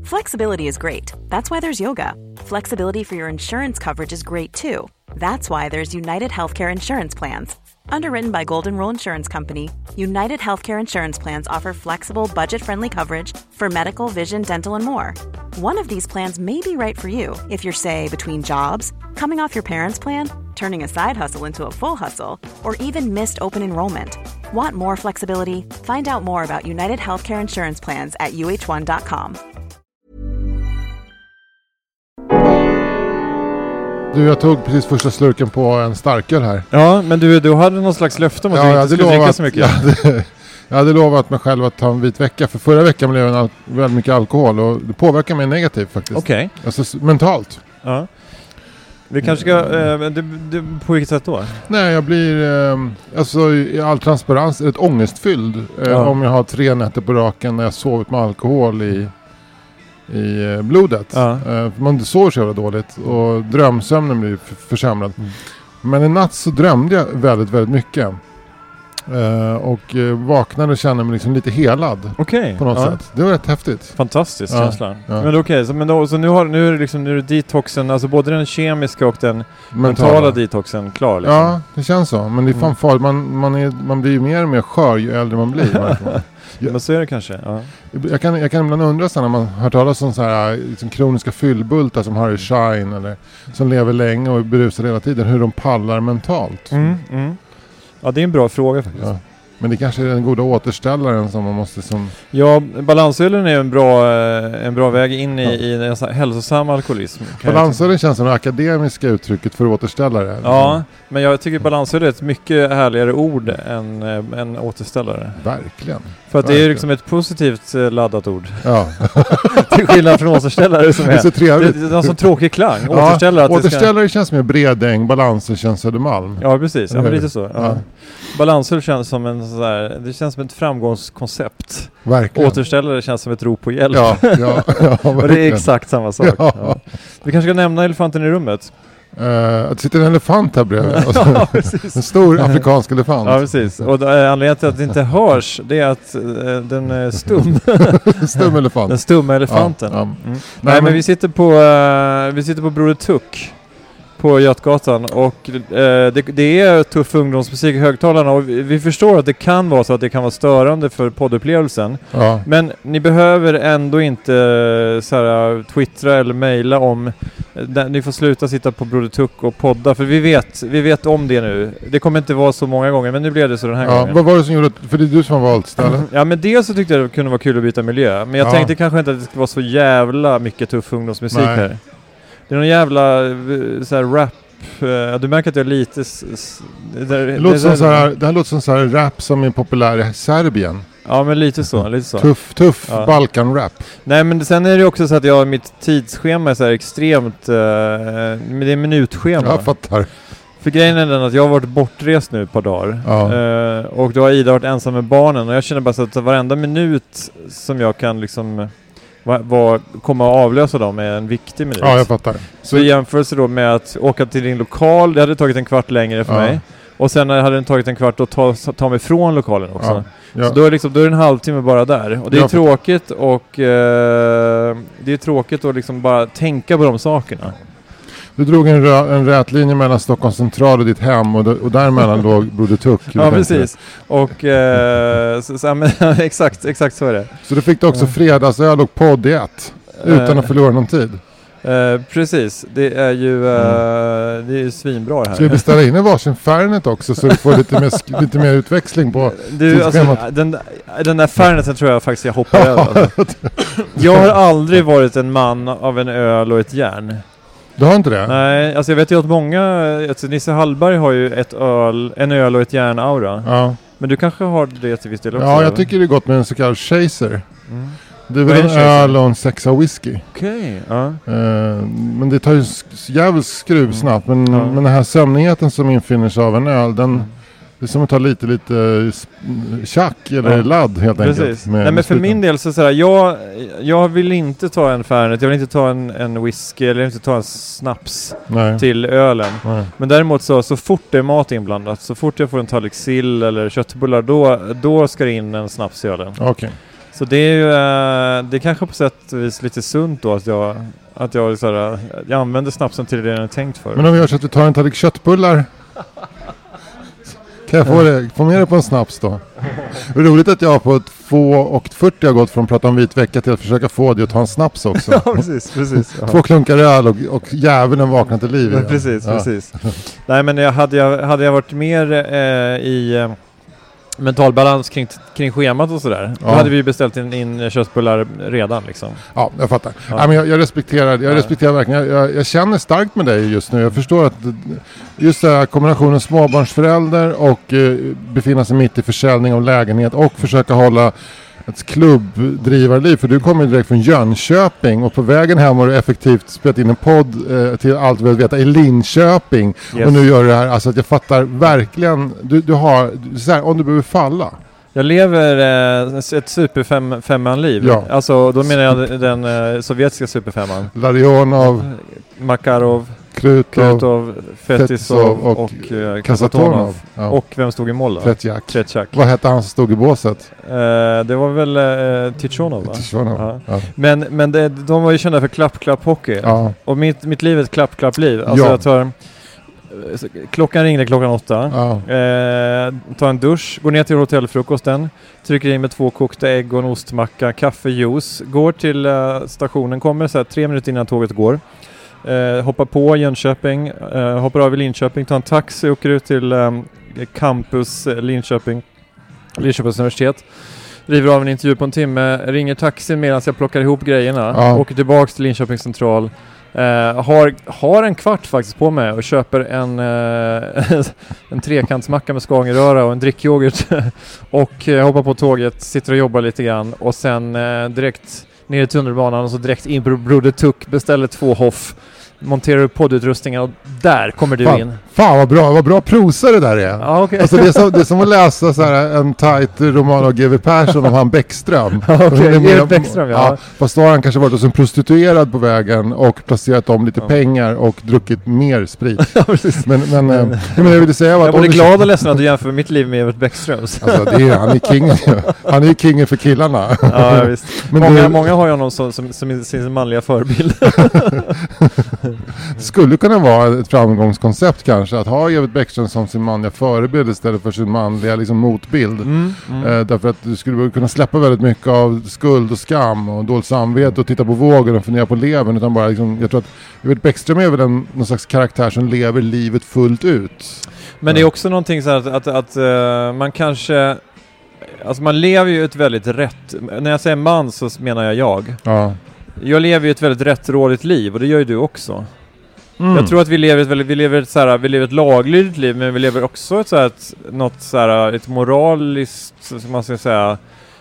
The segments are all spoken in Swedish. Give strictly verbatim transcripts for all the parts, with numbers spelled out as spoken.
Flexibility is great. That's why there's yoga. Flexibility for your insurance coverage is great too. That's why there's United Healthcare Insurance Plans. Underwritten by Golden Rule Insurance Company, United Healthcare Insurance Plans offer flexible, budget-friendly coverage for medical, vision, dental, and more. One of these plans may be right for you if you're, say, between jobs, coming off your parents' plan, turning a side hustle into a full hustle, or even missed open enrollment. Want more flexibility? Find out more about United Healthcare Insurance Plans at u h one dot com. Du, jag tog precis första slurken på en starköl här. Ja, men du, du hade någon slags löfte om att ja, du inte skulle dricka så mycket. Jag hade, jag hade lovat mig själv att ta en vit vecka. För förra veckan blev det al- väldigt mycket alkohol. Och det påverkar mig negativt faktiskt. Okej. Okay. Alltså mentalt. Ja. Vi kanske ska... Eh, det, det, på vilket sätt då? Nej, jag blir... Eh, alltså i all transparens ett ångestfylld. Eh, ja. Om jag har tre nätter på raken när jag sovit med alkohol i... i blodet. Ja. Uh, man sover så jävla dåligt och drömsömnen blir f- försämrad. Mm. Men en natt så drömde jag väldigt, väldigt mycket. Uh, och uh, vaknade och kände mig liksom lite helad. Okay. På något ja. sätt. Det var rätt häftigt. Fantastisk ja. känsla. Ja. Men okej, okay, så, men då, så nu, har, nu är det liksom, nu är det detoxen, alltså både den kemiska och den mentala, mentala detoxen klar liksom. Ja, det känns så. Men det är fan mm. farligt. Man, man, är, man blir ju mer och mer skör ju äldre man blir. Ja. Men så är det kanske, ja. Jag kan, jag kan ibland undra så när man hör talas om så här liksom kroniska fyllbultar som Harry Shine eller som lever länge och är berusade hela tiden, hur de pallar mentalt. Mm, mm. Ja, det är en bra fråga faktiskt. Ja. Men det kanske är den goda återställaren som man måste som... Ja, balansölen är en bra, en bra väg in i, ja. i en sån hälsosam alkoholism. Balansölen känns som det akademiska uttrycket för återställare. Ja, men jag tycker balansöl är ett mycket härligare ord än, än återställare. Verkligen. För att Verkligen. det är liksom ett positivt laddat ord. Ja. Till skillnad från återställare som är... Det är så trevligt. Det, det är en sån tråkig klang. Ja, återställare att återställare det ska... känns mer Bredäng, balanser känns Södermalm. Ja, precis. Ja, men lite så. Ja. Ja. Balansöl känns som en sån där, det känns som ett framgångskoncept. Verkligen. Återställare känns som ett rop på hjälp. Ja, ja, ja, och det är exakt samma sak. Ja. Ja. Vi kanske ska nämna elefanten i rummet. Uh, att det sitter en elefant här bredvid. Ja, en stor afrikansk elefant. Ja, precis. Och äh, anledningen till att det inte hörs, det är att äh, den är stum. Stum elefant. Den stumma elefanten. Ja, ja. Mm. Nej, Nej, men, men vi sitter på äh, vi sitter på Broder Tuck på Götgatan och äh, det, det är tuff ungdomsmusik i högtalarna och vi, vi förstår att det kan vara så att det kan vara störande för poddupplevelsen. Ja. Men ni behöver ändå inte så här, twittra eller mejla om där, ni får sluta sitta på Broder Tuck och podda för vi vet, vi vet om det nu. Det kommer inte vara så många gånger men nu blev det så den här ja, gången. Vad var det som gjorde att, för det är du som har valt stället? Ja, men dels så tyckte jag det kunde vara kul att byta miljö. Men jag ja. tänkte kanske inte att det skulle vara så jävla mycket tuff ungdomsmusik Nej. här. Det är någon jävla så här rap. Uh, du märker att jag är lite... S- s- det, det, det, låter det, som så här, det här låter som så här rap som är populär i Serbien. Ja, men lite så. Lite så. Tuff, tuff ja. Balkan-rap. Nej, men sen är det också så att jag mitt tidsschema är så här extremt... Uh, men det är minutschema. Jag fattar. För grejen är den att jag har varit bortrest nu ett par dagar. Ja. Uh, och då har Ida varit ensam med barnen. Och jag känner bara så att varenda minut som jag kan liksom... Vad, vad kommer att avlösa dem är en viktig minut. Ja, jag fattar. Så i jämförelse då med att åka till din lokal, det hade tagit en kvart längre för ja. mig. Och sen hade den tagit en kvart att ta, ta mig från lokalen också. Ja. Ja. Så då är, liksom, då är det en halvtimme bara där. Och det är jag tråkigt fattar. och eh, det är tråkigt att liksom bara tänka på de sakerna. Du drog en, rö- en rät linje mellan Stockholms central och ditt hem och, d- och däremellan låg Broder Tuck. Ja, precis. Och eh, så, så, men, exakt, exakt så är det. Så du fick du också fredagsöl och podd i ett utan att förlora någon tid. Uh, precis, det är ju uh, mm. det är ju svinbra det här. Ska vi beställa in en varsin Fernet också så du får lite mer, sk- lite mer utväxling på du, alltså, den, den där Ferneten tror jag faktiskt jag hoppar över. Alltså. Jag har aldrig varit en man av en öl och ett järn. Du har inte det? Nej, alltså jag vet ju att många, alltså Nisse Hallberg har ju ett öl, en öl och ett järn-aura. Ja. Men du kanske har det till viss del också? Ja, jag tycker det är gott med en så kallad chaser. Mm. Det är väl en öl och en sexa whisky. Okej, okay, ja. Uh, men det tar ju sk- jävligt skruv snabbt. Men, ja. men den här sömnigheten som infinner sig av en öl, den, mm. det är som att ta lite, lite tjack eller ja. ladd helt Precis. enkelt. Med, Nej, men med för min del så sådär, jag, jag vill inte ta en Fernet, jag vill inte ta en, en whisky eller inte ta en snaps Nej. till ölen. Nej. Men däremot så, så fort det är mat inblandat, så fort jag får en tallrik sill eller köttbullar, då, då ska det in en snaps i ölen. Okej. Okay. Så det är ju, det är kanske på sätt och vis lite sunt då att jag, att jag, så här, jag använder snapsen till det jag hade tänkt för. Men om vi gör så att du tar en tallrik köttbullar, kan jag få, det, få med det på en snaps då? Det är roligt att jag på två och fyrtio har gått från att prata om vit vecka till att försöka få det att ta en snaps också. Ja, precis, precis. Ja. Två klunkar öl och, och djävulen vaknar till liv igen. Precis, ja. precis. Nej, men jag, hade, jag, hade jag varit mer eh, i eh, mental balans kring, kring schemat och sådär, ja. Då hade vi beställt in, in köttbullar redan liksom. Ja, jag fattar. Ja. Ja, men jag, jag respekterar, jag respekterar verkligen. Jag, jag, jag känner starkt med dig just nu. Jag förstår att just den här kombinationen småbarnsförälder och eh, befinna sig mitt i försäljning av lägenhet och försöka hålla ett klubbdrivarliv, för du kommer direkt från Jönköping och på vägen hem har du effektivt spelat in en podd eh, till allt vi vill veta i Linköping. Yes. Och nu gör du det här, alltså att jag fattar verkligen, du, du har, så här, om du behöver falla. Jag lever eh, ett superfemman-liv. Ja. Alltså då menar jag den eh, sovjetiska superfemman. Larionov, Makarov, Krutov, Krutov Fetisov och, och eh, Kasatonov. Ja. Och vem stod i mål då? Tretjak. Tretjak. Vad hette han som stod i båset? Eh, det var väl eh, Tichonov, va? Tichonov. Ja. Ja. Men, men det, de var ju kända för klapp-klapp-hockey. Ja. Och mitt, mitt liv är ett klapp-klapp-liv. Alltså ja. jag tar... Klockan ringde klockan åtta. Ja. Eh, tar en dusch, går ner till hotellfrukosten, trycker in med två kokta ägg och en ostmacka, kaffe, juice, går till eh, stationen, kommer så här tre minuter innan tåget går. Eh, hoppar på Jönköping, eh, hoppar av i Linköping, tar en taxi, åker ut till eh, campus eh, Linköping, Linköpings universitet. River av en intervju på en timme, ringer taxin medan jag plockar ihop grejerna, ja. Åker tillbaks till Linköpings central. Uh, har, har en kvart faktiskt på mig och köper en, uh, en trekantsmacka med skagenröra och en drickyoghurt och uh, hoppar på tåget, sitter och jobbar lite grann och sen uh, direkt ner i tunnelbanan och så direkt in på Broder Tuck, beställer två hoff, monterar upp poddutrustningen och där kommer du fan, in. Fan vad bra, vad bra prosa det där är. Ja, okay. Alltså det är som, det är som att läsa så här en tight roman av G W Persson om han Bäckström. Ja, okay. G W Bäckström, ja. Ja. Fast då har han kanske varit hos en prostituerad på vägen och placerat om lite ja. pengar och druckit mer sprit. Ja, precis. Men, men, men, men jag ville säga att... Jag var glad och ledsen att du jämför mitt liv med Evert Bäckströms. Alltså det är, han är kingen. Han är kingen för killarna. Ja, visst. Men många, du, många har ju honom som, som, som sin manliga förebild. Det skulle kunna vara ett framgångskoncept kanske, att ha Evert Bäckström som sin manliga förebild istället för sin manliga liksom, motbild. Mm, mm. Eh, därför att du skulle kunna släppa väldigt mycket av skuld och skam och dåligt samvete och titta på vågen och fundera på levern, utan bara liksom, jag tror att Evert Bäckström är väl en, någon slags karaktär som lever livet fullt ut. Men det är också någonting så att, att, att uh, man kanske, alltså man lever ju ett väldigt rätt, när jag säger man så menar jag jag. Ja. Jag lever ju ett väldigt rättrådigt liv och det gör ju du också. Mm. Jag tror att vi lever ett väldigt, vi lever ett så här, vi lever ett laglydigt liv, men vi lever också ett så här, ett, något så här, ett moraliskt, som man ska säga,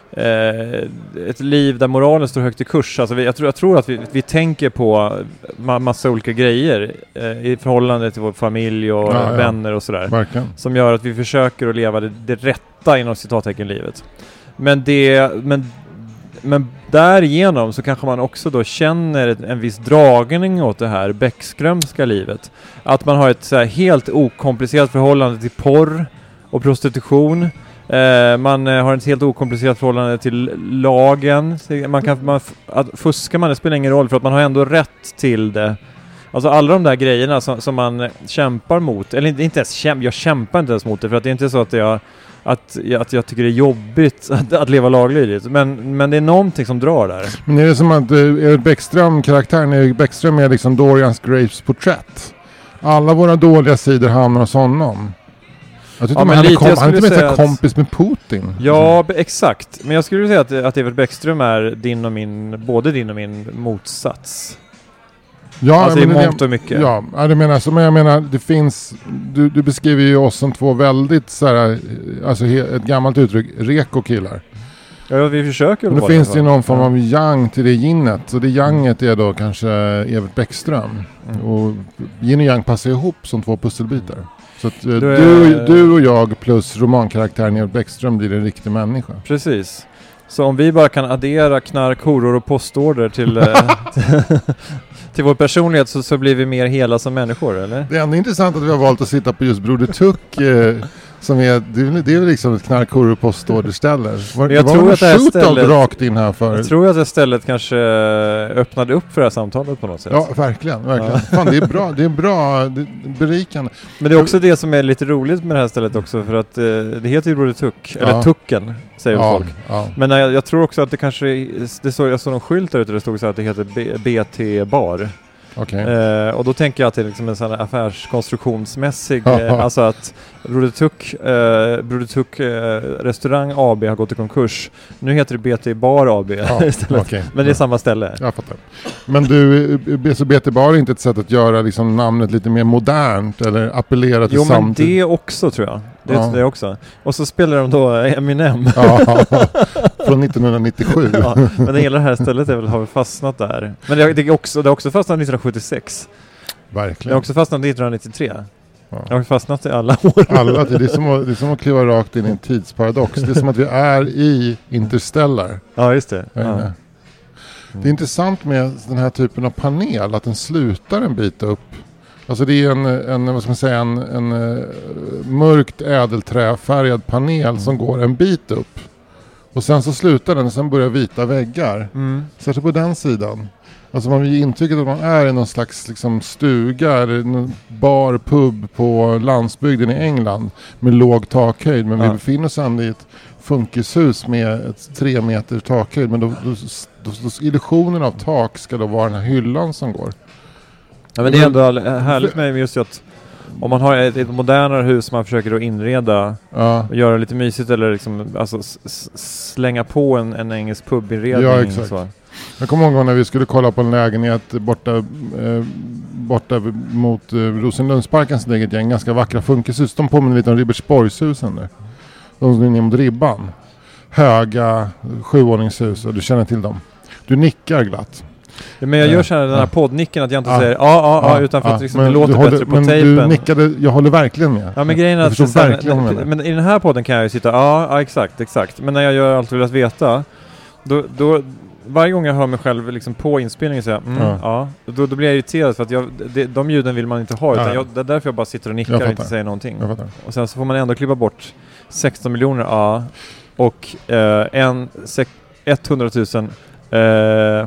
eh, ett liv där moralen står högt i kurs. Alltså vi, jag tror, jag tror att vi, vi tänker på ma- massa olika grejer eh, i förhållande till vår familj och ja, vänner och sådär. Verkligen. Som gör att vi försöker att leva det, det rätta inom citattecken livet. Men det, men Men därigenom så kanske man också då känner en viss dragning åt det här Bäckströmska livet. Att man har ett så här helt okomplicerat förhållande till porr och prostitution. Eh, man eh, har ett helt okomplicerat förhållande till lagen. Man kan, man, att fuskar man, det spelar ingen roll för att man har ändå rätt till det. Alltså alla de där grejerna som, som man kämpar mot. Eller inte ens kämpa, jag kämpar inte ens mot det för att det är inte så att jag Att, att jag tycker det är jobbigt att, att leva laglydigt. Men, men det är någonting som drar där. Men är det som att uh, Bäckström, karaktären Erik Bäckström är liksom Dorian Grapes porträtt? Alla våra dåliga sidor hamnar hos honom. Jag tyckte ja, man kom, han är inte med kompis med Putin. Ja, b- exakt. Men jag skulle säga att, att Evert Bäckström är din och min, både din och min motsats. Ja, alltså i mångt och mycket. Ja, det menar, så, men jag menar, det finns, du, du beskriver ju oss som två väldigt så här, alltså he, ett gammalt uttryck, reko-killar. Ja, vi försöker. Men det finns ju någon form av yang till det ginnet, och det yanget är då kanske Evert Bäckström. Mm. Och yin och yang passar ihop som två pusselbitar. Så att du, du, du och jag plus romankaraktären Evert Bäckström blir en riktig människa. Precis. Så om vi bara kan addera knark, horor och postorder till, till vår personlighet så, så blir vi mer hela som människor, eller? Det är ändå intressant att vi har valt att sitta på just Broder Tuck. Eh, Som är, det är, det är liksom ett knarkhoror postorderställe. Var, jag var tror att det här stället, rakt in här för. Jag tror att det stället kanske öppnade upp för det här samtalet på något sätt. Ja, verkligen. verkligen. Ja. Fan, det är bra. Det är bra. Det är berikande. Men det är också det som är lite roligt med det här stället också. För att eh, det heter ju Broder Tuck. Ja. Eller Tucken, säger ja, folk. Ja. Men jag, jag tror också att det kanske, det så, jag såg någon skylt där ute, det stod så att det heter B- B T Bar. Okay. Eh, och då tänker jag att det är liksom en sån här affärskonstruktionsmässig, eh, alltså att Broder Tuck, eh, Broder Tuck eh, restaurang A B har gått i konkurs. Nu heter det B T Bar A B ja, istället. Okay. Men det är samma ställe. Jag fattar. Men du, så B T Bar är inte ett sätt att göra liksom namnet lite mer modernt eller appellera till samtid? Jo, men det också tror jag. Det är ja. det också. Och så spelar de då Eminem. Ja, från nittonhundranittiosju. Ja, men hela det här stället är väl, har väl fastnat där. Men det, det, är också, det har också fastnat nittonhundrasjuttiosex. Verkligen. Det har också fastnat nittonhundranittiotre. Ja. Det har fastnat i alla år. Alla, det, är som att, det är som att kliva rakt in i en tidsparadox. Det är som att vi är i Interstellar. Ja, just det. Ja. Mm. Det är intressant med den här typen av panel, att den slutar en bit upp. Alltså det är en, en, vad ska man säga, en, en uh, mörkt ädelträfärgad panel mm. som går en bit upp. Och sen så slutar den och sen börjar vita väggar. Mm. Särskilt på den sidan. Alltså man ger intrycket att man är i någon slags liksom stuga eller någon bar, pub på landsbygden i England med låg takhöjd. Men ja. vi befinner oss ändå i ett funkishus med ett tre meter takhöjd. Men då, då, då, då, illusionen av tak ska då vara den här hyllan som går. Ja, men det är ändå härligt med just att om man har ett, ett modernare hus som man försöker att inreda ja. och göra lite mysigt eller liksom, alltså s- slänga på en, en engelsk pubinredning. Ja, exakt. Så. Jag kommer ihåg när vi skulle kolla på en lägenhet borta, eh, borta mot eh, Rosenlundsparkens eget gäng, ganska vackra funkishus. De påminner lite om Ribersborgshusen där. De som är ner mot ribban. Höga sjuordningshus och du känner till dem. Du nickar glatt. Ja, men jag gör så här den här poddnicken att jag inte ja. säger ja, ja, ja, utan för att liksom det låter håller, bättre på men tejpen. Du nickade, jag håller verkligen med. Ja, men grejen är att sen, verkligen men, men i den här podden kan jag ju sitta, ja, ja exakt, exakt. Men när jag gör allt vill att veta, då, då varje gång jag hör mig själv liksom på inspelningen säga mm, ja, ja då, då blir jag irriterad för att jag, det, de ljuden vill man inte ha, utan ja. jag, det är därför jag bara sitter och nickar och inte säger någonting. Och sen så får man ändå klippa bort sexton miljoner A och eh, en, sek, hundratusen eh,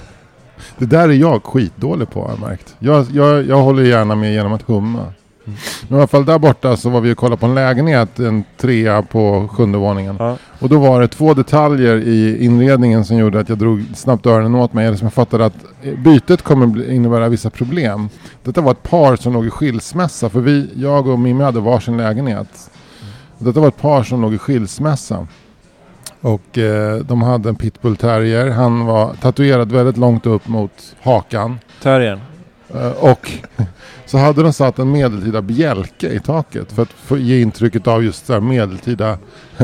det där är jag skitdålig på, har jag märkt. Jag, jag, jag håller gärna med genom att humma. Mm. Men i alla fall där borta så var vi och kollade på en lägenhet, en trea på sjunde våningen. Ja. Och då var det två detaljer i inredningen som gjorde att jag drog snabbt öronen åt mig. Eller som jag fattade att bytet kommer innebära vissa problem. Detta var ett par som låg i skilsmässa. För vi, jag och Mimmi hade varsin lägenhet. Mm. Detta var ett par som låg i skilsmässa. Och eh, de hade en pitbull terrier. Han var tatuerad väldigt långt upp mot hakan. Terriern. Uh, och så hade de satt en medeltida bjälke i taket för att få ge intrycket av just så här medeltida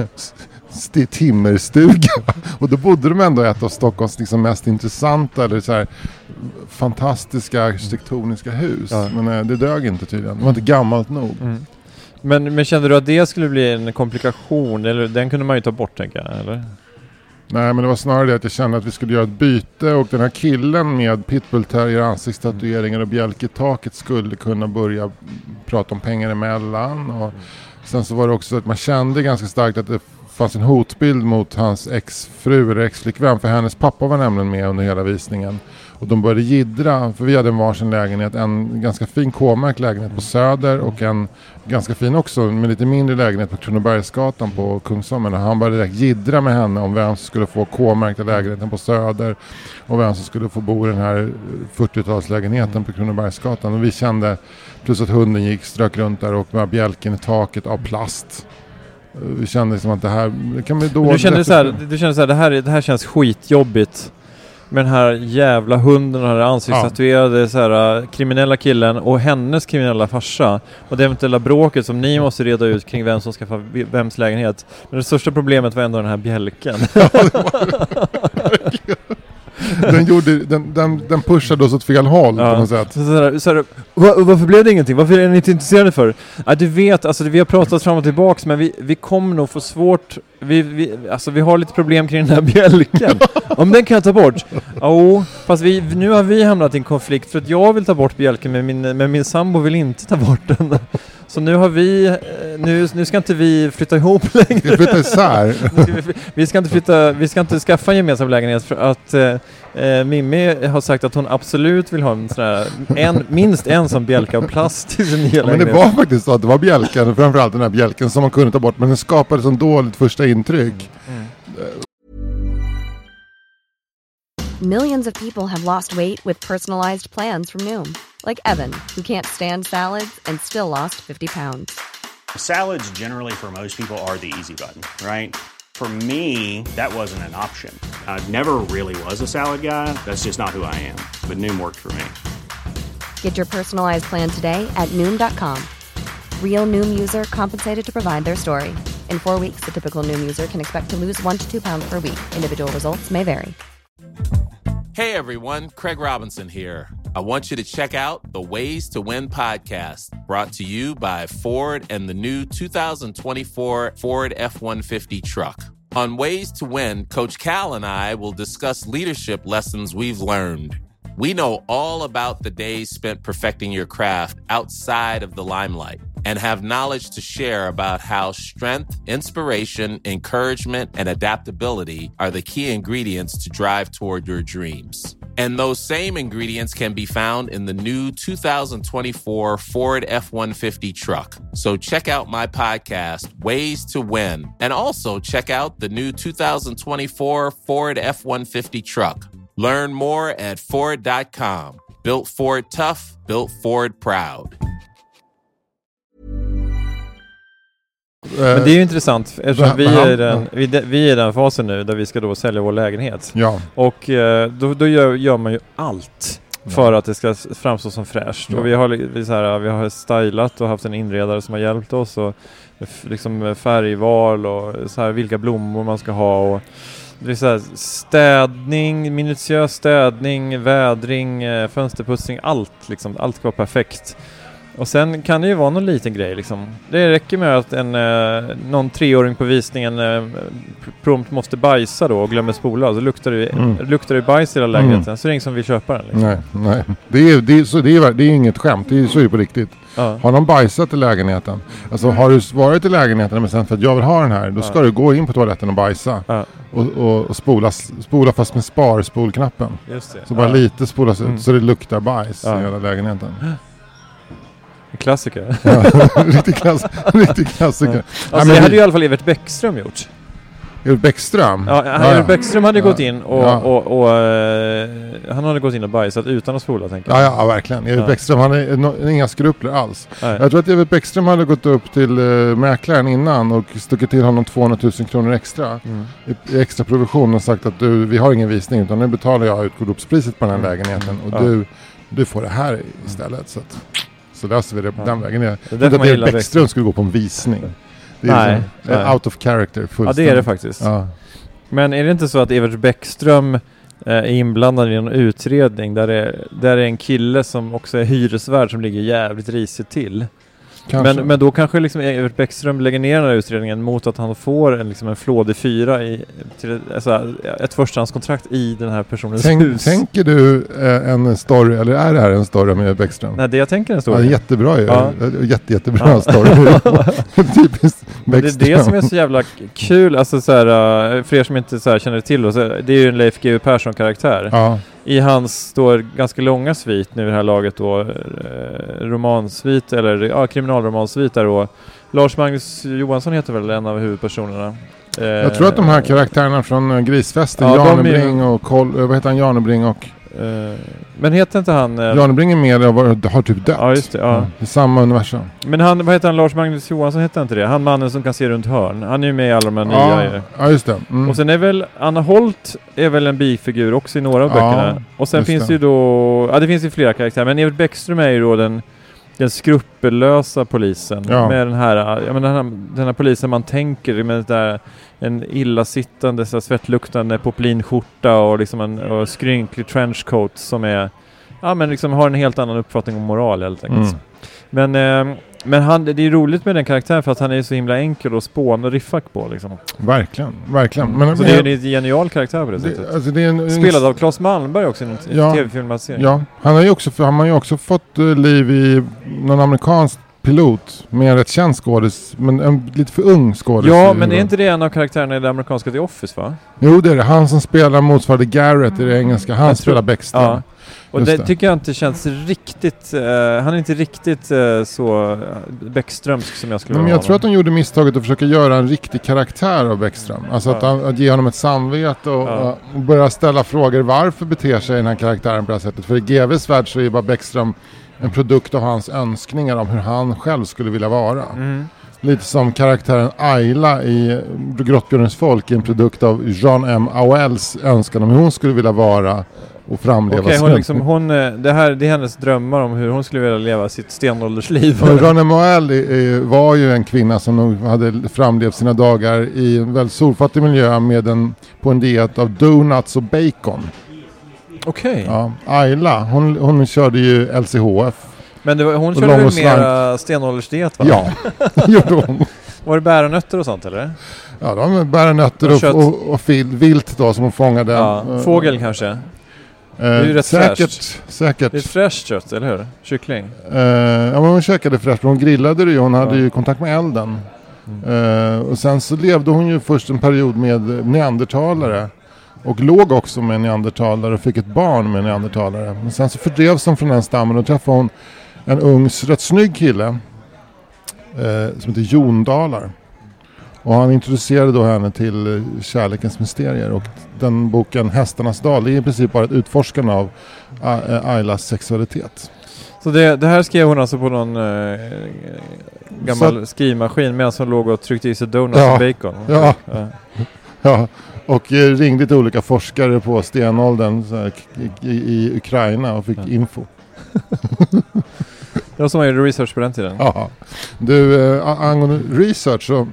st- timmerstuga. Och då bodde de ändå i ett av Stockholms liksom mest intressanta eller så här fantastiska arkitektoniska hus. Ja. Men uh, det dög inte tydligen. Det var inte gammalt nog. Mm. Men, men kände du att det skulle bli en komplikation? Eller den kunde man ju ta bort, tänker jag, eller? Nej, men det var snarare det att jag kände att vi skulle göra ett byte och den här killen med pitbull-terrier, ansiktstatueringar och bjälk i taket skulle kunna börja prata om pengar emellan. Och sen så var det också att man kände ganska starkt att det fanns en hotbild mot hans exfru eller exflickvän, för hennes pappa var nämligen med under hela visningen. Och de började jiddra, för vi hade en varsin lägenhet, en ganska fin K-märkt lägenhet på Söder och en ganska fin också, med lite mindre lägenhet på Kronobergsgatan på Kungsholmen. Han började direkt jiddra med henne om vem som skulle få K-märkta lägenheten på Söder och vem som skulle få bo i den här fyrtiotalslägenheten på Kronobergsgatan. Och vi kände, plus att hunden gick, strök runt där och med bjälken i taket av plast. Vi kände liksom att det här det kan bli då. Du kände så här, du kände så här, det här det här känns skitjobbigt. Med den här jävla hunden och den här ansiktstatuerade ja. så här, kriminella killen och hennes kriminella farsa och det eventuella bråket som ni måste reda ut kring vem som ska få vems lägenhet. Men det största problemet var ändå den här bjälken. Ja, det var det. Den, gjorde, den, den, den pushade oss åt fel håll ja. på något sätt. Så, så här, så här, var, varför blev det ingenting? Varför är ni inte intresserade för? Ja, du vet, alltså, vi har pratat fram och tillbaka, men vi, vi kommer nog få svårt. Vi, vi, alltså, vi har lite problem kring den här bjälken. Om den kan jag ta bort. Ja, fast vi, nu har vi hamnat i en konflikt för att jag vill ta bort bjälken, men min, men min sambo vill inte ta bort den. Så nu har vi, nu, nu ska inte vi flytta ihop längre. Vi flyttar isär. ska vi, vi ska inte flytta, vi ska inte skaffa en gemensam lägenhet för att eh, Mimmi har sagt att hon absolut vill ha en sån här, en, minst en som bjälka av plast i sin nya ja, lägenhet. men det var faktiskt så att det var bjälkan, framförallt den här bjälken som man kunde ta bort, men den skapade sån dåligt första intryck. Mm. Millions of people have lost weight with personalized plans from Noom. Like Evan, who can't stand salads and still lost fifty pounds. Salads generally for most people are the easy button, right? For me, that wasn't an option. I never really was a salad guy. That's just not who I am. But Noom worked for me. Get your personalized plan today at Noom dot com. Real Noom user compensated to provide their story. In four weeks, the typical Noom user can expect to lose one to two pounds per week. Individual results may vary. Hey everyone, Craig Robinson here. I want you to check out the Ways to Win podcast, brought to you by Ford and the new two thousand twenty-four Ford F one fifty truck. On Ways to Win, Coach Cal and I will discuss leadership lessons we've learned. We know all about the days spent perfecting your craft outside of the limelight and have knowledge to share about how strength, inspiration, encouragement, and adaptability are the key ingredients to drive toward your dreams. And those same ingredients can be found in the new two thousand twenty-four Ford F one fifty truck. So check out my podcast, Ways to Win, and also check out the new two thousand twenty-four Ford F one fifty truck. Learn more at Ford dot com. Built Ford tough, built Ford proud. Men det är ju intressant eftersom vi är, den, vi, vi är i den fasen nu där vi ska då sälja vår lägenhet. Ja. Och då, då gör, gör man ju allt för ja. att det ska framstå som fräscht. Ja. Och vi har, vi, så här, vi har stylat och haft en inredare som har hjälpt oss. Och liksom färgval och så här, vilka blommor man ska ha. Och det är så här, städning, minutiös städning, vädring, fönsterputsning, allt. Liksom, allt ska vara perfekt. Och sen kan det ju vara någon liten grej liksom. Det räcker med att en, eh, någon treåring på visningen eh, prompt måste bajsa då och glömmer spola. Så luktar det, mm. luktar det bajs i hela lägenheten. Mm. Så det är ingen som vill köpa den. Liksom. Nej, nej. Det är, det är, så det är, det är inget skämt. Det är, så är det på riktigt. Ja. Har någon bajsat i lägenheten? Alltså har du varit i lägenheten men sen för att jag vill ha den här. Då ska ja. du gå in på toaletten och bajsa. Ja. Och, och, och spola, spola fast med spar-spolknappen. Just det. Så bara ja. lite spolas ut mm. så det luktar bajs ja. i hela lägenheten. Klassiker. Ja, riktigt, klass, riktigt klassiker. Ja. Alltså ja, det hade ju i alla fall Evert Bäckström gjort. Evert Bäckström? Ja, ja, Evert Bäckström hade ja. gått in och, ja. och, och, och uh, han hade gått in och bajsat utan att spola, tänker jag. Ja, ja, verkligen. Evert ja. Bäckström, han är no, inga skrupler alls. Nej. Jag tror att Evert Bäckström hade gått upp till uh, mäklaren innan och stuckit till honom tvåhundratusen kronor extra mm. i, i extra provision och sagt att du, vi har ingen visning utan nu betalar jag ut godopspriset på den här mm. lägenheten och ja. du, du får det här istället. Så att så löser vi det på ja. den vägen. Det är att Evert Bäckström skulle gå på en visning. Det är nej, liksom, nej. out of character fullständigt. Ja, det är det faktiskt. Ja. Men är det inte så att Evert Bäckström eh, är inblandad i en utredning där det, är, där det är en kille som också är hyresvärd som ligger jävligt risigt till? Men, men då kanske liksom Evert Bäckström lägger ner den här utredningen mot att han får en, liksom en flådig fyra i, till alltså, ett förstahandskontrakt i den här personens Tänk, hus. Tänker du eh, en story, eller är det här en story med Evert Bäckström? Nej, det jag tänker en story. Ja, jättebra ju. Ja. Jätte, jättebra ja. story. Typiskt Bäckström. Det är det som är så jävla kul. Alltså, så här, för er som inte så här, känner till det, så det är ju en Leif G W Persson-karaktär. Ja. I hans står ganska långa svit nu i det här laget då, eh, romansvit eller ja, kriminalromansvit där då. Lars Magnus Johansson heter väl en av huvudpersonerna. Eh, jag tror att de här karaktärerna från Grisfesten, ja, Janebring och Kol, vad heter han, Janebring och Uh, men heter inte han... Uh, Janebring är med och var, har typ dött. Ja, just det. Ja. Ja, i samma universum. Men han, vad heter han? Lars Magnus Johansson heter inte det? Han mannen som kan se runt hörn. Han är ju med i alla de här ja, nya... Ja, just det. Mm. Och sen är väl... Anna Holt är väl en bifigur också i några av ja, böckerna. Och sen finns det ju då... Ja, det finns ju flera karaktärer. Men Evert Bäckström är ju då den... Den skrupellösa polisen. Ja. Med den här, jag menar, den här... Den här polisen man tänker med det där... En illasittande, så svettluktande poplinskjorta och liksom en och skrynklig trenchcoat som är, ja men liksom har en helt annan uppfattning om moral helt enkelt. Mm. Men, eh, men han, det är roligt med den karaktären för att han är så himla enkel att spåna och riffa på liksom. Verkligen, verkligen. Mm. Men, så men, det är en genial karaktär på det, det sättet. Alltså det är en, spelad av Claes Malmberg också i en ja, tv-filmatisering. Ja, han har ju också, han har ju också fått uh, liv i någon amerikansk pilot med en rätt känd skådis, men en lite för ung skådis. Ja, men är inte det en av karaktärerna i det amerikanska The Office, va? Jo, det är det. Han som spelar motsvarande Garrett i det engelska. Han spelar Bäckström. Ja. Och det, det tycker jag inte känns riktigt... Uh, han är inte riktigt uh, så Bäckströmsk som jag skulle men vara. jag honom. tror att de gjorde misstaget att försöka göra en riktig karaktär av Bäckström. Alltså ja. att, han, att ge honom ett samvete och, ja. och börja ställa frågor. Varför beter sig den här karaktären på det här sättet? För i G V:s värld så är ju bara Bäckström en produkt av hans önskningar om hur han själv skulle vilja vara. Mm. Lite som karaktären Ayla i Grottgårdens folk är en produkt av Jean M. Auels önskan om hur hon skulle vilja vara och framleva. Okej, hon liksom, hon, det här det är hennes drömmar om hur hon skulle vilja leva sitt stenåldersliv. Och Jean M. Auel var ju en kvinna som nog hade framlevt sina dagar i en väldigt solfattig miljö med en, på en diet av donuts och bacon. Okej. Okay. Ja, Ayla, hon, hon körde ju L C H F. Men det var, hon körde väl mera stenåldersdiet, va? Ja, gjorde hon. Var det bäranötter och sånt, eller? Ja, de var bäranötter och, och, och, och fil, vilt då som hon fångade. Ja, fågel kanske? Eh, det är ju rätt säkert, fräscht. Säkert. Det är fräscht kött, eller hur? Kyckling. Eh, ja, men hon käkade fräscht. Hon grillade det ju. Hon hade ja. ju kontakt med elden. Mm. Eh, och sen så levde hon ju först en period med neandertalare. Och låg också med neandertalare och fick ett barn med neandertalare. Men sen så fördrevs hon från den stammen och träffade hon en ung, rätt snygg kille eh, som heter Jon Dalar. Och han introducerade då henne till eh, kärlekens mysterier. Och den boken Hästarnas dal är i princip bara ett utforskande av uh, Aylas sexualitet. Så det, det här skrev hon alltså på någon eh, gammal så, skrivmaskin medan hon låg och tryckte i sig donuts ja, och bacon? Ja, ja. ja. Och eh, ringde till olika forskare på stenåldern så här, i, i, i Ukraina och fick ja. info. Det var som man gjorde research på den tiden. Ja. Du, äh, angående research så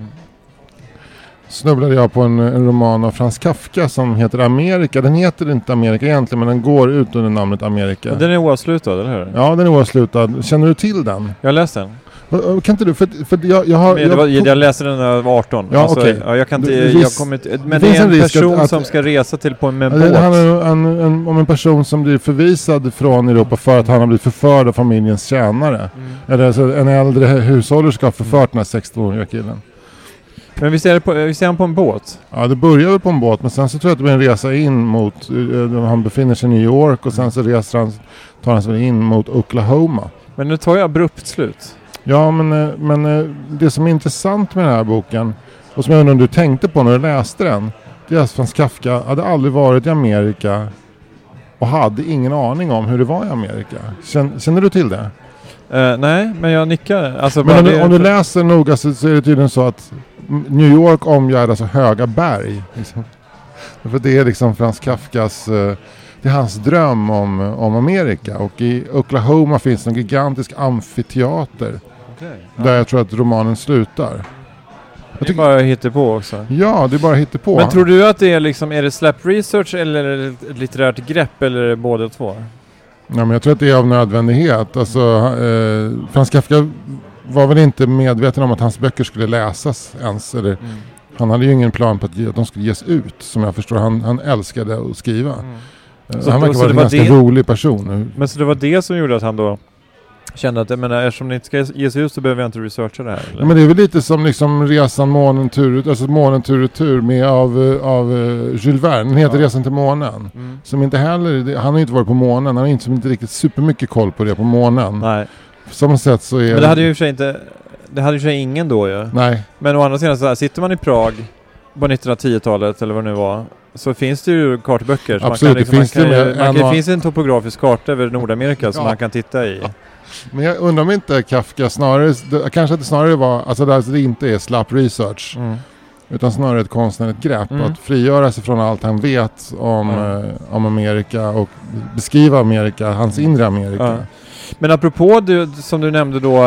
snubblade jag på en, en roman av Frans Kafka som heter Amerika. Den heter inte Amerika egentligen, men den går ut under namnet Amerika. Och den är oavslutad, eller hur? Ja, den är oavslutad. Känner du till den? Jag har läst den. Kan inte du, för, för jag, jag har... Men det var, jag, jag läste den när jag var arton. Ja, alltså, okay. ja, jag kan inte... Det, jag kommer inte men det är en, en person att, som ska resa till på en, med en det båt. Det handlar en, en, om en person som blir förvisad från Europa för att han har blivit förförd av familjens tjänare. Mm. Eller alltså, en äldre hushållare ska ha förfört mm. den här sexton-åriga killen. Men visst är, det på, visst är han på en båt? Ja, det börjar på en båt. Men sen så tror jag att det blir en resa in mot... Uh, han befinner sig i New York och sen så reser han, tar han sig in mot Oklahoma. Men nu tar jag abrupt slut. Ja, men, men det som är intressant med den här boken och som jag undrar om du tänkte på när du läste den, det är att Frans Kafka hade aldrig varit i Amerika och hade ingen aning om hur det var i Amerika. Känner, känner du till det? Uh, nej, men jag nickar. Alltså, men om du, om du läser noga så, så är det tydligen så att New York omgärdas av höga berg. Liksom. För det är liksom Frans Kafkas... Uh, det är hans dröm om, om Amerika. Och i Oklahoma finns en gigantisk amfiteater. Okay, ja. Där jag tror att romanen slutar. Jag det är bara hittepå också. Ja, det är bara hittepå. Men tror du att det är liksom, är det slap research eller är det ett litterärt grepp eller är det båda två? Ja, men jag tror att det är av nödvändighet. Alltså, eh, Frans Kafka var väl inte medveten om att hans böcker skulle läsas ens. Eller, mm. Han hade ju ingen plan på att, att de skulle ges ut, som jag förstår. Han, han älskade att skriva. Mm. Så han verkar vara en ganska det, rolig person. Men så det var det som gjorde att han då kände att, jag menar, eftersom det inte ska ges ut så behöver jag inte researcha det här. Eller? Ja, men det är väl lite som liksom resan månen tur, alltså månen tur och tur med av, av uh, Jules Verne. Den heter ja. Resan till månen. Mm. Som inte heller, han har inte varit på månen. Han har inte, inte riktigt supermycket koll på det på månen. Nej. På samma sätt så är men det hade ju för sig inte, det hade ju för sig ingen då ju. Nej. Men å andra sidan så här, sitter man i Prag på nittonhundratio-talet eller vad det nu var, så finns det ju kartböcker. Absolut, man kan, liksom, det finns man kan, det. Man kan, det finns en topografisk karta över Nordamerika ja. Som man kan titta i. Ja. Men jag undrar om inte Kafka snarare, det, kanske att det snarare var, alltså där det inte är slapp research, mm. utan snarare ett konstnärligt grepp. Mm. Att frigöra sig från allt han vet om, mm. eh, om Amerika och beskriva Amerika, hans inre Amerika. Ja. Men apropå du, som du nämnde då,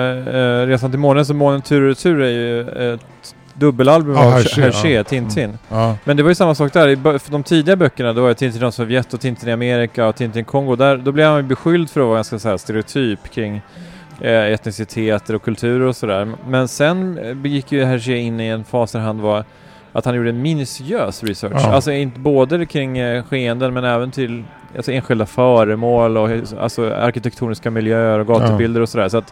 eh, Resan till månen, så Månen tur och tur är ju ett dubbelalbum ja, av Hergé, Hergé, ja. Tintin. Mm. Ja. Men det var ju samma sak där. I de tidiga böckerna, då var det Tintin i Sovjet och Tintin i Amerika och Tintin i Kongo. Där, då blev han beskylld för att vara ganska så här stereotyp kring eh, etniciteter och kulturer och sådär. Men sen gick ju Hergé in i en fas där han var att han gjorde en minutiös research. Ja. Alltså inte både kring eh, skeenden men även till alltså, enskilda föremål och alltså, arkitektoniska miljöer och gatubilder ja. Och sådär. Så att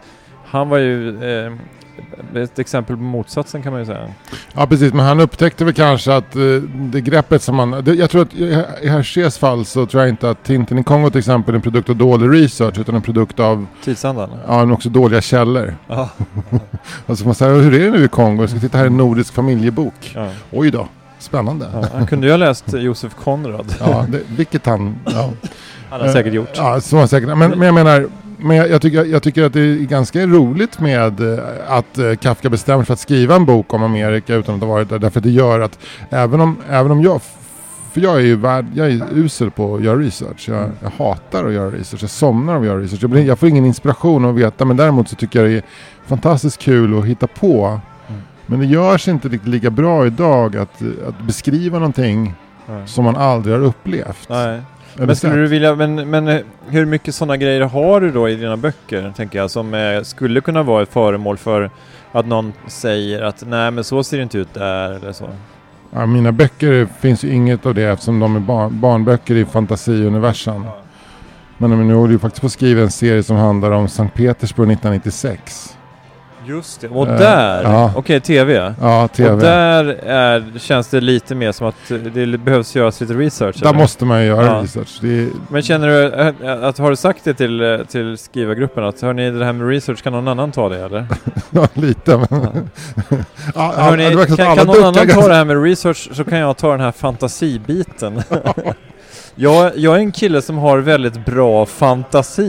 han var ju eh, ett exempel på motsatsen kan man ju säga. Ja precis, men han upptäckte väl kanske att uh, det greppet som man... Det, jag tror att i, i Hergés fall så tror jag inte att Tintin i Kongo till exempel är en produkt av dålig research utan en produkt av... Tidsandan? Ja, men också dåliga källor. Ja. Alltså man säger, hur är det nu i Kongo? Jag ska titta här i en nordisk familjebok. Ja. Oj då, spännande. Ja, han kunde ju ha läst Josef Konrad. Ja, det, vilket han... Ja. Han har säkert gjort. Ja, så har säkert. Men, men jag menar... Men jag, jag, tycker, jag tycker att det är ganska roligt med uh, att uh, Kafka bestämmer för att skriva en bok om Amerika utan att ha varit där. Därför att det gör att även om, även om jag, för jag är ju värd, jag är usel på att göra research. Jag, jag hatar att göra research. Jag somnar av att göra research. Jag, blir, jag får ingen inspiration av att veta. Men däremot så tycker jag det är fantastiskt kul att hitta på. Mm. Men det görs inte riktigt lika bra idag att, att beskriva någonting mm. som man aldrig har upplevt. Nej. Men skulle du vilja, men, men hur mycket sådana grejer har du då i dina böcker, tänker jag, som eh, skulle kunna vara ett föremål för att någon säger att nej men så ser det inte ut där eller så? Ja, mina böcker finns ju inget av det eftersom de är barn, barnböcker i fantasiuniversum. Ja. Men nu håller ju faktiskt på att skriva en serie som handlar om Sankt Petersburg nittonhundranittiosex. Just det. Och där, uh, ja. okej, okay, tv. Ja, tv. Och där är, känns det lite mer som att det behövs göras lite research. Där eller? Måste man ju göra ja. research. Det är... Men känner du att, att har du sagt det till, till skrivargruppen att hörni, det här med research, kan någon annan ta det eller? Ja, lite. Men... Ja. ja, hörni, ja, kan, kan någon annan ta det här med research så kan jag ta den här fantasibiten. Jag, jag är en kille som har väldigt bra fantasi.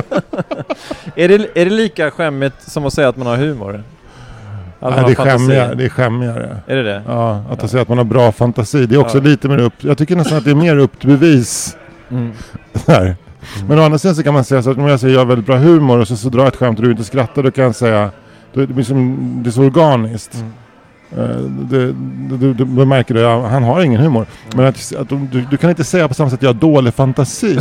är, det, är det lika skämmigt som att säga att man har humor? Att Nej, det, är skämmigare, det är skämmigare. Är det det? Ja, att ja. säga att man har bra fantasi. Det är också ja. lite mer upp... Jag tycker nästan att det är mer upp till bevis. Mm. Där. Mm. Men å andra sidan så kan man säga så att om jag säger jag har väldigt bra humor och så, så drar jag ett skämt och du inte skrattar, då kan jag säga det är, som, det är så organiskt. Mm. Du, du, du, du märker det, han har ingen humor. Mm. Men att, att du, du kan inte säga på samma sätt att jag har dålig fantasi.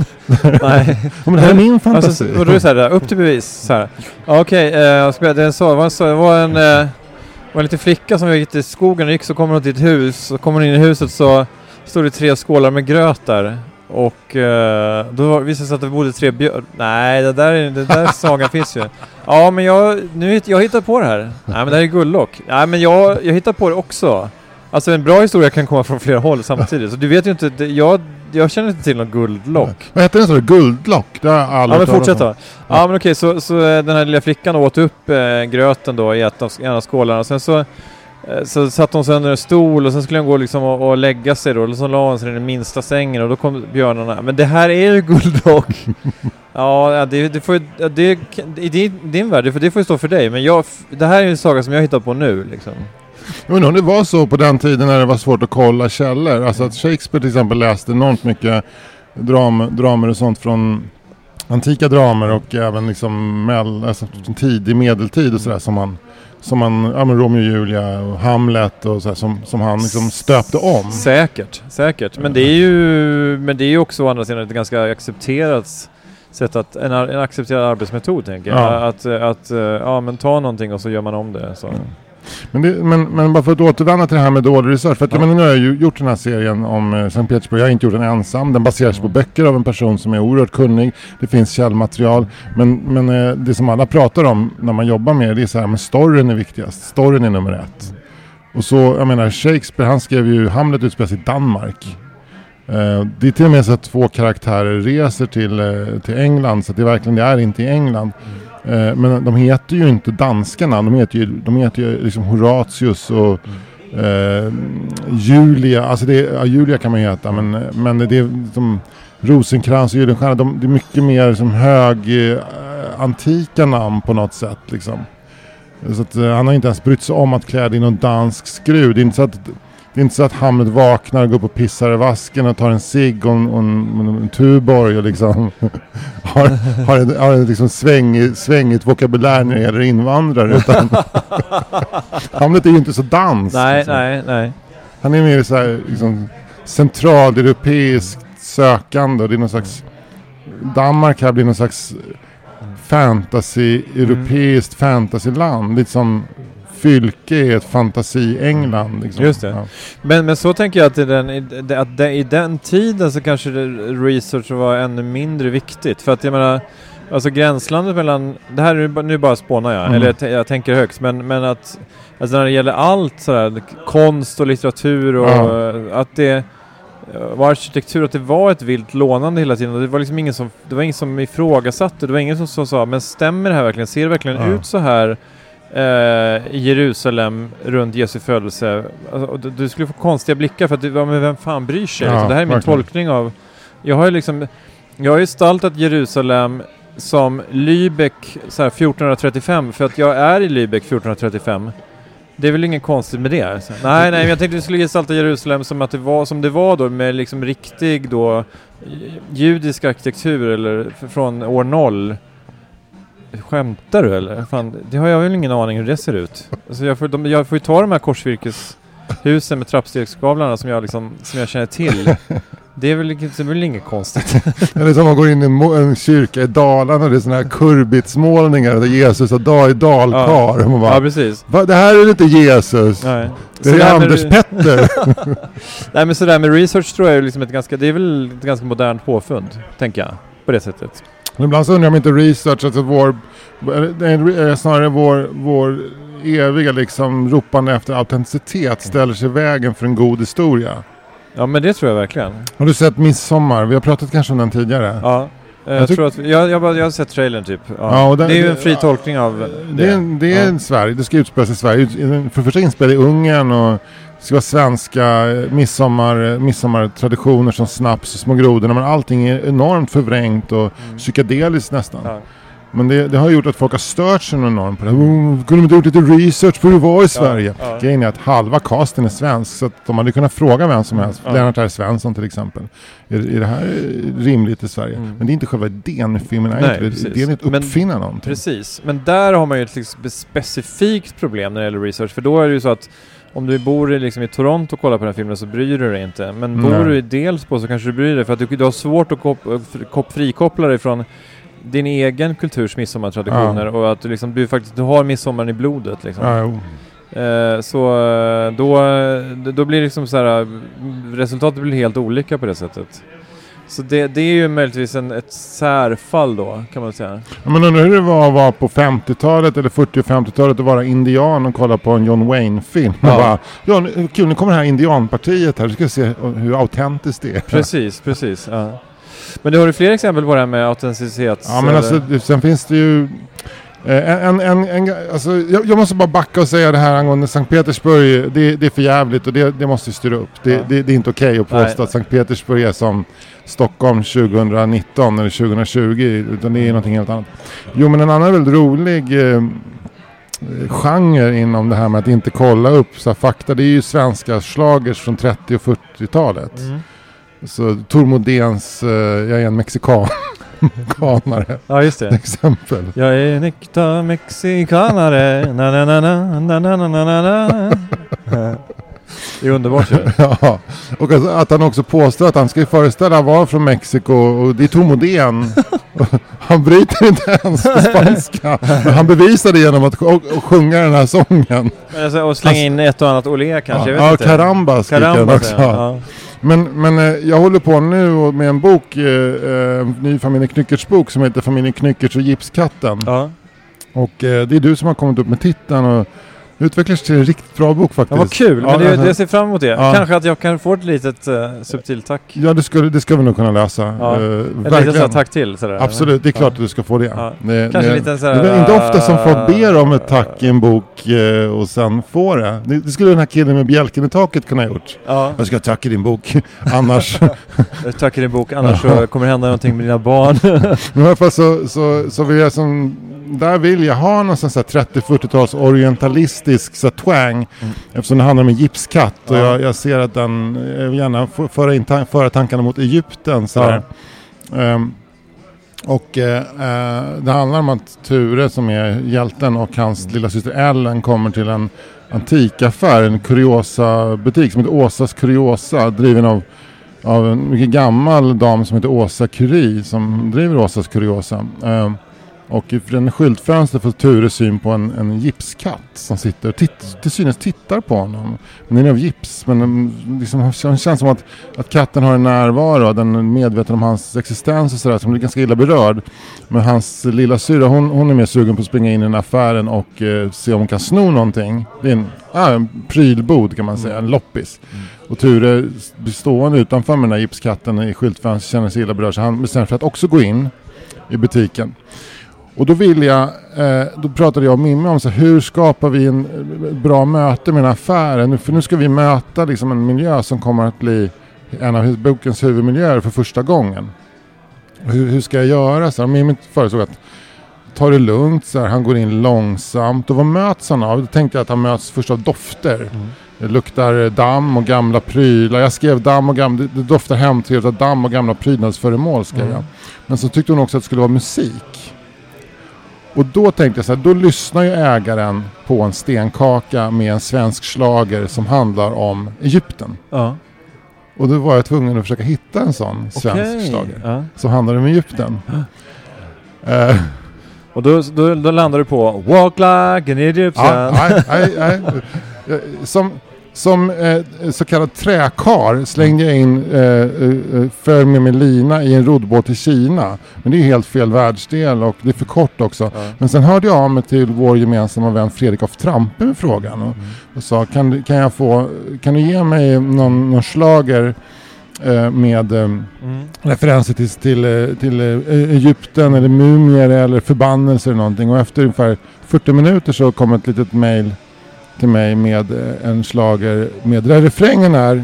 Nej. Men det här är min fantasi. Alltså, och då är det så här, upp till bevis. Så här. Okej, okay, eh, jag ska det var en, så, det var en, eh, var en liten flicka som gick till skogen och gick, så kommer hon till ett hus. Så kommer hon in i huset så stod det tre skålar med gröt där. Och eh, då visade det sig att det bodde tre björn. Nej, det där, det där sagan finns ju. Ja, men jag, nu, jag hittar på det här. Nej, men det här är guldlock. Nej, men jag, jag hittar på det också. Alltså en bra historia kan komma från flera håll samtidigt. Så du vet ju inte, det, jag, jag känner inte till någon guldlock. Vad heter den så? Guldlock? Det har alla. Ja, men fortsätt då. Ja, ja men okej, så, så den här lilla flickan åt upp eh, gröten då i ett av, en av skålarna. Sen så Så satt hon sig under en stol och sen skulle hon gå liksom och, och lägga sig då. Och så la hon sig i den minsta sängen och då kom björnarna. Men det här är ju guldlock. Ja, det, det får det, i din, din värld, det, det får ju stå för dig. Men jag, det här är ju en saga som jag hittar på nu liksom. Men om det var så på den tiden när det var svårt att kolla källor. Alltså att Shakespeare till exempel läste enormt mycket dram, dramer och sånt från antika dramer och även liksom mell, alltså tidig medeltid och sådär som man som man, ja men Romeo och Julia och Hamlet och så här, som, som han liksom stöpte om. Säkert, säkert. Men det är ju, men det är ju också å andra sidan ett ganska accepterat sätt att, en, en accepterad arbetsmetod tänker jag. Ja. Att, att, ja men ta någonting och så gör man om det. Så. Ja. Men, det, men, men bara för att återvända till det här med dålig research. För att, ja. jag menar, nu har jag ju gjort den här serien om eh, Sankt Petersburg. Jag har inte gjort den ensam. Den baseras mm. på böcker av en person som är oerhört kunnig. Det finns källmaterial. Men, men eh, det som alla pratar om när man jobbar med det, det är så här, men storyn är viktigast. Storyn är nummer ett. Och så, jag menar, Shakespeare, han skrev ju Hamlet utspelas i Danmark. Eh, det är till och med så att två karaktärer reser till, eh, till England. Så att det verkligen det är inte i England. Mm. Men de heter ju inte danskarna, de heter ju, de heter ju liksom Horatius och mm. eh, Julia, alltså det, ja, Julia kan man heta, men, men det är som Rosenkrantz och Gyllenstierna, de, det är mycket mer som hög eh, antika namn på något sätt liksom. Så att, eh, han har inte ens brytt sig om att klä in någon dansk skruv. Det är inte så att Det är inte så att Hamlet vaknar och går upp och pissar i vasken och tar en cigg och en, och en, en Tuborg och liksom har, har en, har en liksom sväng, svängigt vokabulär när det gäller invandrare. Utan Hamlet är ju inte så dans. Nej, liksom. nej, nej. Han är mer så här liksom centraleuropeiskt sökande och det är någon slags Danmark här blir någon slags fantasy, europeiskt mm. fantasyland. Lite som Fylke är ett fantasi-England. Liksom. Just det. Ja. Men, men så tänker jag att, i den, att i den tiden så kanske research var ännu mindre viktigt. För att jag menar, Alltså gränslandet mellan, det här är nu bara spånar jag, mm. eller jag, t- jag tänker högt, men, men att alltså när det gäller allt sådär, konst och litteratur och ja. att det var arkitektur, att det var ett vilt lånande hela tiden, och det var liksom ingen som, det var ingen som ifrågasatte, det var ingen som, som sa, men stämmer det här verkligen, ser det verkligen ja. ut så här eh, i Jerusalem runt Jesu födelse? Alltså, du, du skulle få konstiga blickar för att du, ja, men vem fan bryr sig? Ja, liksom, det här är min verkligen. tolkning av, jag har ju liksom jag har gestaltat Jerusalem som Lübeck så här fjorton trettiofem, för att jag är i Lübeck fjorton trettiofem. Det är väl ingen konstigt med det. Alltså. Nej, nej, men jag tänkte att vi skulle gestalta Jerusalem som att det var som det var då, med liksom riktig då judisk arkitektur eller f- från år noll. Skämtar du eller? Fan, det har jag väl ingen aning hur det ser ut. Alltså jag får de, jag får ju ta de här korsvirkeshusen med trappstegsskavlarna som jag liksom som jag känner till. Det är väl, det är väl inget konstigt. Det är som man går in i en, mo- en kyrka i Dalarna och det är såna här kurbitsmålningar där Jesus har dag i dalkar. Ja. Bara, ja, precis. Va, det här är inte Jesus. Nej. Det är Anders med... Petter. Nej, men sådär med research tror jag är liksom ett ganska, det är väl ett ganska modernt påfund, tänker jag, på det sättet. Men ibland så undrar jag om inte research, alltså vår, det är snarare vår, vår eviga liksom ropande efter autenticitet ställer sig i vägen för en god historia. Ja, men det tror jag verkligen. Har du sett Midsommar? Vi har pratat kanske om den tidigare. Ja, jag, jag, tyck- tror att vi, jag, jag, bara, jag har sett trailern typ. Ja. Ja, och den, det är ju en fri ja, tolkning av det. Det är, det är ja. Sverige, det ska utspelas i Sverige. För första inspel i Ungern och det ska vara svenska midsommar, midsommartraditioner som snaps och små grodorna. Men allting är enormt förvrängt och mm. psykedeliskt nästan. Ja. Men det, det har gjort att folk har stört sig enormt på det. Oh, kunde de inte gjort lite research för hur det var i Sverige? Ja, ja. Grejen är att halva casten är svensk, så att de hade kunnat fråga vem som helst. Ja. Lennart R. Svensson till exempel. Är, är det här rimligt i Sverige? Mm. Men det är inte själva idén i filmen. Nej, inte. Det, det är inte att uppfinna men, någonting. Precis, men där har man ju ett liksom specifikt problem när det gäller research. För då är det ju så att om du bor i, liksom, i Toronto och kollar på den här filmen så bryr du dig inte. Men bor Nej. du i Delsbo så kanske du bryr dig. För att du, du har svårt att kop, kop, frikoppla dig från din egen kulturs midsommartraditioner, ja. Och att du, liksom, du faktiskt du har midsommaren i blodet liksom. Ja, eh, så då, då blir det liksom så här, resultatet blir helt olika på det sättet. Så det, det är ju möjligtvis en, ett särfall då, kan man säga. Ja, men undrar hur det var att vara på femtiotalet eller fyrtio- och femtiotalet och vara indian och kolla på en John Wayne-film. Ja. Bara, ja, kul, nu kommer det här indianpartiet här, du ska se hur autentiskt det är. Precis, precis, ja. Men du har ju fler exempel på det här med autenticitet. Ja, men alltså, sen finns det ju en, en, en, en alltså, jag, jag måste bara backa och säga det här angående Sankt Petersburg. Det, det är för jävligt och det, det måste styra upp. Det, ja. det, det är inte okej okay att påstå att Sankt Petersburg är som Stockholm tjugonitton eller tjugohundratjugo, utan det är någonting helt annat. Jo, men en annan väldigt rolig eh, genre inom det här med att inte kolla upp så här fakta, det är ju svenska slagers från trettio- och fyrtiotalet. Mm. Så Tor Modéns uh, jag är en mexikan mexikanare. Ja, just det. Exempel. Jag är en äkta mexikanare. Na na na na na na na na na. Det är underbart ju. Ja. Och alltså, att han också påstår att han ska föreställa vara från Mexiko och det är Tor Modén. Han bryter inte ens på spanska. Han bevisar det genom att sj- sjunga den här sången. Alltså, och slänga in ett och annat olé kanske. Ja, jag vet ja Carambas. Carambas också. Ja. Men, men jag håller på nu med en bok, eh, ny Familjen Knyckerts bok som heter Familjen Knyckerts och Gipskatten. Ja. Och eh, det är du som har kommit upp med titeln och utvecklas till en riktigt bra bok faktiskt. Ja, vad kul, ja, men det, det ser fram emot det. Ja. Kanske att jag kan få ett litet uh, subtilt tack. Ja, det ska, det ska vi nog kunna lösa. Ja. Uh, ett litet tack till. Sådär. Absolut, det är klart ja. att du ska få det. Ja. det, Kanske det, lite sådär, det är inte ofta som folk ber om ett tack i en bok uh, och sen får det. det. Det skulle den här killen med bjälken i taket kunna ha gjort. Ja. Jag ska tacka din bok, annars... Tack i din bok, annars så kommer det hända någonting med dina barn. Men i alla fall så, så, så vill jag som... Där vill jag ha någon sån här trettio-fyrtiotals orientalistisk så twang, mm. eftersom det handlar om en gipskatt och ja. jag, jag ser att den, jag vill gärna f- föra, in ta- föra tankarna mot Egypten så ja. um, och uh, det handlar om att Ture som är hjälten och hans lilla syster Ellen kommer till en antikaffär, en kuriosa butik som heter Åsas Kuriosa, driven av av en mycket gammal dam som heter Åsa Curie som driver Åsas Kuriosa. Um, Och i den skyltfönster får Ture syn på en, en gipskatt som sitter och titt, till synes tittar på honom. Men den är av gips, men den, liksom, det känns som att, att katten har en närvaro, den är medveten om hans existens och sådär, som blir ganska illa berörd. Men hans lilla syra, hon, hon är mer sugen på att springa in i den affären och eh, se om hon kan sno någonting. Det är en, ah, en prylbod kan man säga, en loppis. Mm. Och Ture blir stående utanför med den här gipskatten i skyltfönstret, känner sig illa berörd, så han bestämmer för att också gå in i butiken. Och då vill jag, eh, då pratade jag och Mimmi om så här, hur skapar vi en bra möte med den här affären? För nu ska vi möta liksom en miljö som kommer att bli en av bokens huvudmiljöer för första gången. Hur, hur ska jag göra? Så här, Mimmi föreslog att ta det lugnt, så här, han går in långsamt. Och vad möts han av? Då tänkte jag att han möts först av dofter. Mm. Det luktar damm och gamla prylar. Jag skrev damm och gamla, det doftar hemtrevligt av damm och gamla prydnadsföremål skrev jag. Mm. Men så tyckte hon också att det skulle vara musik. Och då tänkte jag så här, då lyssnar ju ägaren på en stenkaka med en svensk schlager som handlar om Egypten. Ja. Och då var jag tvungen att försöka hitta en sån svensk okay. schlager ja. som handlar om Egypten. Ja. Uh, och då, då, då landar du på Walk like an Egyptian. Ja, nej, nej, nej. Som... Som eh, så kallad träkar slängde jag in eh, eh, för med min lina i en roddbåt i Kina. Men det är helt fel världsdel och det är för kort också. Ja. Men sen hörde jag av mig till vår gemensamma vän Fredrik af Trampe med frågan. Och, mm. och sa, kan, kan, jag få, kan du ge mig någon, någon schlager eh, med eh, mm. referenser till, till, till eh, Egypten eller mumier eller förbannelser eller någonting. Och efter ungefär fyrtio minuter så kom ett litet mejl till mig med en schlager med där refrängen är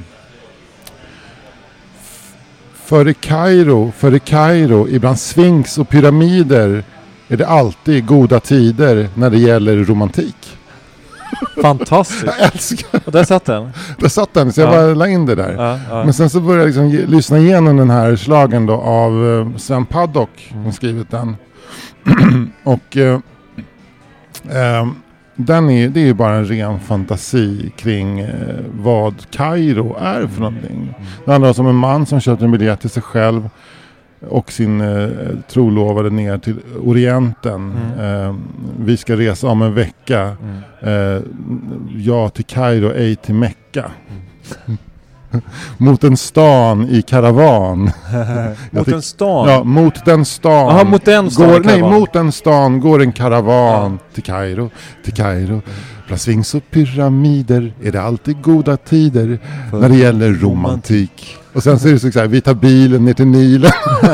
för i Kairo, för i Kairo, ibland Sphinx och pyramider är det alltid goda tider när det gäller romantik. Fantastiskt. Jag älskar. Och där satt den. Där satt den, så jag ja. bara la in det där. Ja, ja. Men sen så började jag liksom ge, lyssna igenom den här schlagern då av uh, Sven Paddock mm. som skrivit den. och uh, um, Den är, det är ju bara en ren fantasi kring eh, vad Kairo är för någonting. Mm. Det handlar alltså om en man som köpte en biljett till sig själv och sin eh, trolovade ner till Orienten. Mm. Eh, vi ska resa om en vecka. Mm. Eh, ja till Kairo, ej till Mecka. Mm. Mot en stan i karavan. Mot en stan? Ja, mot den stan. Aha, mot den stan går, nej, mot en stan går en karavan ja. till Kairo, till Kairo. Mm. Bland Sphinx och pyramider är det alltid goda tider för när det gäller romantik. Och sen så är det så här, vi tar bilen ner till Nilen.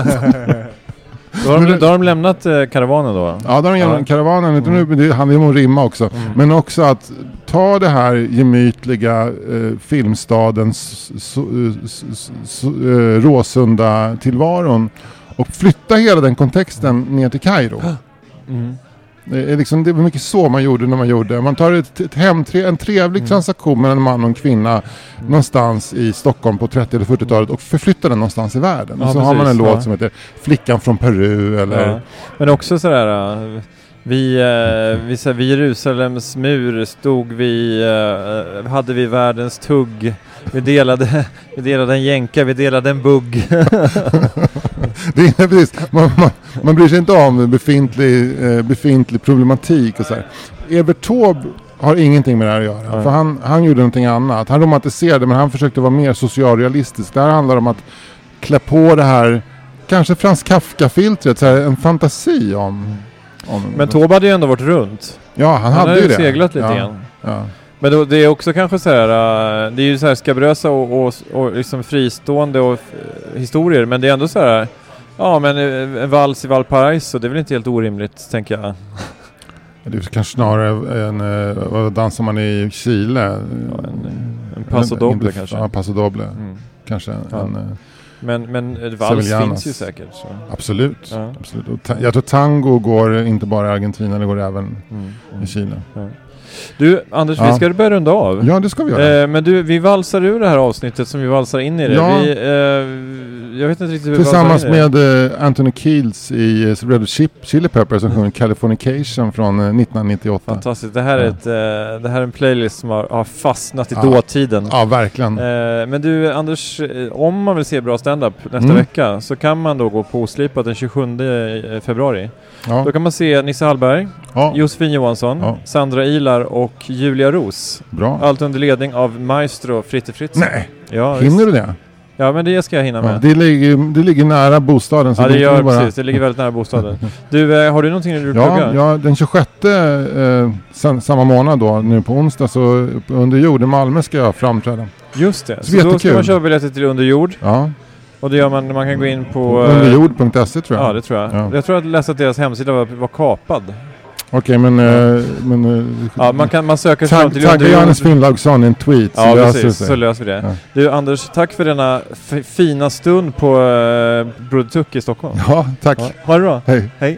Då har, de, då har de lämnat eh, karavanen då? Ja, då har de lämnat ja. karavanen. Mm. Det handlar ju om att rimma också. Mm. Men också att ta det här gemytliga eh, filmstadens so, so, so, eh, Råsunda tillvaron och flytta hela den kontexten ner till Kairo. Mm. Det är, liksom, det var mycket så man gjorde när man gjorde. Man tar ett, ett hemtre, en trevlig mm. transaktion mellan en man och en kvinna mm. någonstans i Stockholm på trettio- eller fyrtiotalet och förflyttar den någonstans i världen. Ja, och så precis, har man en ja. låt som heter Flickan från Peru. Eller... Ja. Men också sådär... Uh, vi, uh, vi, så här, vid Jerusalems mur stod vi... Uh, hade vi världens tugg. Vi delade, vi delade en jänka, vi delade en bugg. Det är precis. Man, man, man bryr sig inte om befintlig, eh, befintlig problematik och så här. Evert Taube har ingenting med det här att göra. Mm. För han, han gjorde någonting annat. Han romantiserade, men han försökte vara mer socialrealistisk. Det här handlar om att klä på det här, kanske Frans Kafka-filtret, så här, en fantasi om... om men Taube hade ju ändå varit runt. Ja, han, han hade ju det. Han hade seglat lite ja. igen. Ja. Men då, det är också kanske så här, uh, det är ju så här skabrösa och, och, och liksom fristående och uh, historier, men det är ändå så här, ja men uh, en vals i Valparaiso, det är väl inte helt orimligt, tänker jag. Det är kanske snarare en, uh, vad dansar man i Chile? Ja, en, en paso doble kanske. Ja, paso doble. Mm. Kanske ja. en... Uh, Men, men vals finns ju säkert. Så. Absolut. Ja. Absolut. Och ta- jag tror tango går inte bara i Argentina, det går även mm. Mm. i Chile. Ja. Du, Anders, ja. vi ska börja runda av. Ja, det ska vi göra. Eh, men du, vi valsar ur det här avsnittet som vi valsar in i det. Ja. Vi, eh, jag vet inte riktigt. Tillsammans med uh, Anthony Kiedis i uh, Red Hot Chili Peppers som sjunger Californication från uh, nittonhundranittioåtta. Fantastiskt. Det här, ja. är ett, uh, det här är en playlist som har, har fastnat i ja. dåtiden. Ja, verkligen. Uh, men du, Anders, om man vill se bra stand-up nästa mm. vecka så kan man då gå på Oslipat den tjugosjunde februari. Ja. Då kan man se Nisse Hallberg, ja. Josefin Johansson, ja. Sandra Ilar och Julia Ros. Bra. Allt under ledning av maestro Fritte Fritz. Nej, ja, hinner visst. Du det? Ja, men det ska jag hinna med. Ja, det, ligger, det ligger nära bostaden. Så ja, det gör bara... precis. Det ligger väldigt nära bostaden. Du, eh, har du någonting du ja, pluggar? Ja, den tjugosjätte eh, sam, samma månad då, nu på onsdag, så under jord i Malmö ska jag framträda. Just det. Så, så då ska man köpa biljetter till under jord. Ja. Och det gör man, man kan gå in på... underjord punkt se tror jag. Ja, det tror jag. Ja. Jag tror att jag läste att deras hemsida var, var kapad. Okej, men... Ja. Äh, men äh, ja, man kan man söker sig tag, fram till... Tagga Johannes Finnlaugsson i en tweet. Ja, så precis. Löser så löser vi det. Ja. Du, Anders, tack för denna f- fina stund på äh, Broder Tuck i Stockholm. Ja, tack. Ja. Ha det bra. Hej. Hej.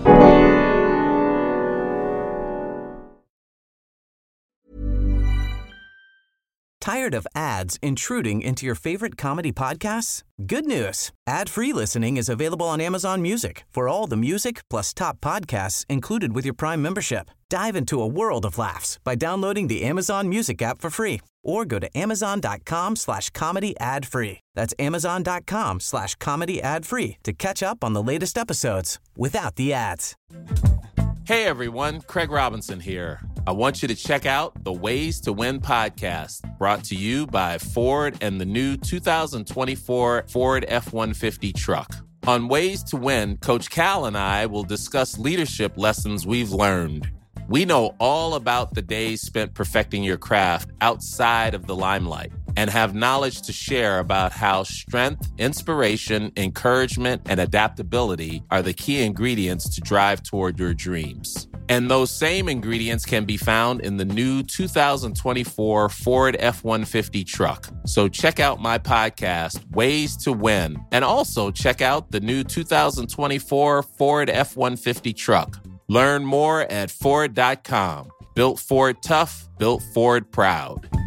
Tired of ads intruding into your favorite comedy podcasts? Good news. Ad-free listening is available on Amazon Music for all the music plus top podcasts included with your Prime membership. Dive into a world of laughs by downloading the Amazon Music app for free or go to amazon.com slash comedy ad free. That's amazon.com slash comedy ad free to catch up on the latest episodes without the ads. Hey everyone, Craig Robinson here. I want you to check out the Ways to Win podcast, brought to you by Ford and the new two thousand twenty-four Ford F one fifty truck. On Ways to Win, Coach Cal and I will discuss leadership lessons we've learned. We know all about the days spent perfecting your craft outside of the limelight and have knowledge to share about how strength, inspiration, encouragement, and adaptability are the key ingredients to drive toward your dreams. And those same ingredients can be found in the new two thousand twenty-four Ford F one fifty truck. So check out my podcast, Ways to Win, and also check out the new two thousand twenty-four Ford F one fifty truck. Learn more at Ford dot com. Built Ford tough, built Ford proud.